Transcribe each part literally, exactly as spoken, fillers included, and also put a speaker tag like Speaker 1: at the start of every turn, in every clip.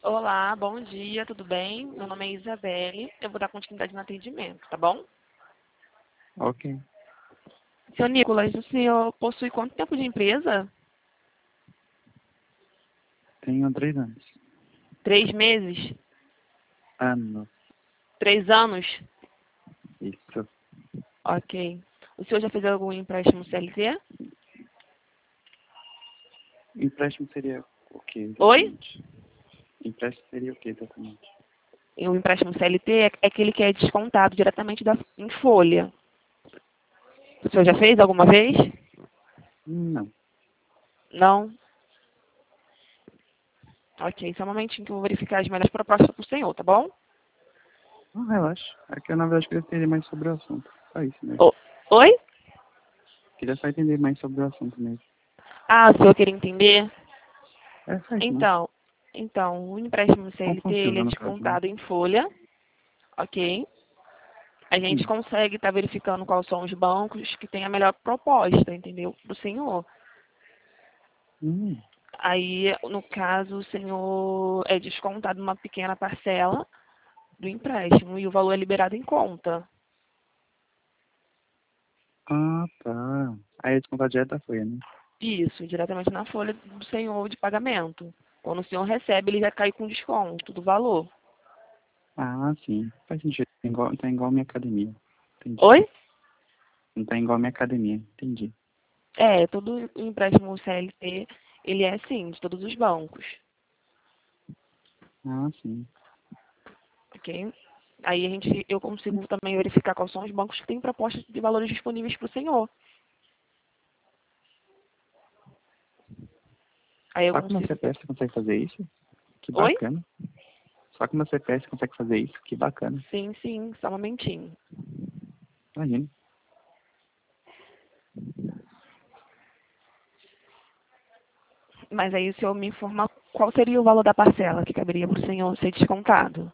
Speaker 1: Olá, bom dia, tudo bem? Meu nome é Isabelle, eu vou dar continuidade no atendimento, tá bom?
Speaker 2: Ok.
Speaker 1: Senhor Nicolas, o senhor possui quanto tempo de empresa?
Speaker 2: Tenho três anos.
Speaker 1: Três meses?
Speaker 2: Anos.
Speaker 1: Três anos?
Speaker 2: Isso.
Speaker 1: Ok. O senhor já fez algum empréstimo C L T?
Speaker 2: Empréstimo seria o que
Speaker 1: Oi?
Speaker 2: exatamente? Empréstimo seria o que exatamente?
Speaker 1: E o empréstimo C L T é é aquele que é descontado diretamente da, em folha. O senhor já fez alguma vez?
Speaker 2: Não.
Speaker 1: Não? Ok, só um momentinho que eu vou verificar as melhores propostas para o senhor, tá bom?
Speaker 2: Não, relaxa. É que eu, na verdade, queria entender mais sobre o assunto. Só isso mesmo.
Speaker 1: O- Oi?
Speaker 2: Queria só entender mais sobre o assunto mesmo.
Speaker 1: Ah, o senhor queria entender?
Speaker 2: É só isso mesmo.
Speaker 1: Então, então, o empréstimo C L T ele é
Speaker 2: Confuso, no caso, né?
Speaker 1: descontado em folha, ok? A gente
Speaker 2: Hum.
Speaker 1: consegue estar verificando quais são os bancos que têm a melhor proposta, entendeu? Para o senhor.
Speaker 2: Hum.
Speaker 1: Aí, no caso, o senhor é descontado uma pequena parcela do empréstimo e o valor é liberado em conta.
Speaker 2: Ah, tá. Aí a descontar direto da folha, né?
Speaker 1: Isso, diretamente na folha do senhor de pagamento. Quando o senhor recebe, ele já cai com desconto do valor.
Speaker 2: Ah, sim. Faz sentido. Tá igual, tá igual a minha academia. Entendi.
Speaker 1: Oi?
Speaker 2: Não tá igual a minha academia. Entendi.
Speaker 1: É, todo empréstimo C L T, ele é assim, de todos os bancos.
Speaker 2: Ah, sim.
Speaker 1: Ok? Aí a gente, eu consigo também verificar quais são os bancos que têm propostas de valores disponíveis para o senhor. Aí eu
Speaker 2: Só com uma
Speaker 1: consigo.
Speaker 2: C P F você consegue fazer isso? Que
Speaker 1: Oi?
Speaker 2: bacana. Só com uma C P F você consegue fazer isso? Que bacana.
Speaker 1: Sim, sim, só um momentinho.
Speaker 2: Imagina.
Speaker 1: Mas aí o senhor me informa qual seria o valor da parcela que caberia para o senhor ser descontado.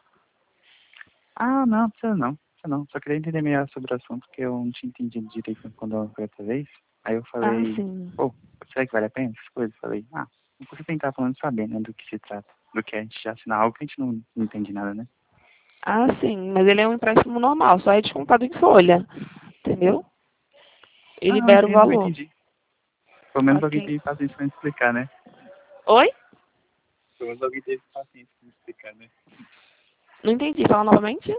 Speaker 2: Ah, não, precisa não. Precisa não. Só queria entender melhor sobre o assunto, porque eu não tinha entendido direito quando eu fui outra vez. Aí eu
Speaker 1: Ah,
Speaker 2: falei,
Speaker 1: sim.
Speaker 2: pô, será que vale a pena essas coisas? Falei, ah, não custa tentar pelo menos saber, né, do que se trata. Do que a gente já assina algo que a gente não, não entende nada, né?
Speaker 1: Ah, sim, mas ele é um empréstimo normal, só é descontado em folha. Entendeu? E
Speaker 2: Ah, não,
Speaker 1: libera o
Speaker 2: entendo, eu
Speaker 1: valor.
Speaker 2: entendi. Pelo menos alguém
Speaker 1: Ok.
Speaker 2: teve paciência pra me explicar, né?
Speaker 1: Oi?
Speaker 2: Pelo menos alguém teve paciência pra me explicar, né?
Speaker 1: Não entendi. Fala novamente?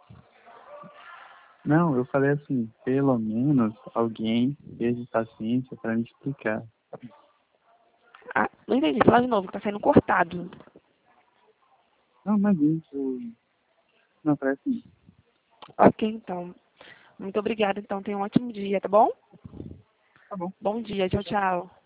Speaker 2: Não, eu falei assim, pelo menos alguém teve paciência pra me explicar.
Speaker 1: Ah, não entendi. Fala de novo, que tá saindo cortado.
Speaker 2: Não, mas isso. Não, parece.
Speaker 1: Ok, então. Muito obrigada. Então, tenha um ótimo dia, tá bom?
Speaker 2: Tá bom.
Speaker 1: Bom dia. Tchau,
Speaker 2: Tchau, tchau.
Speaker 1: tchau.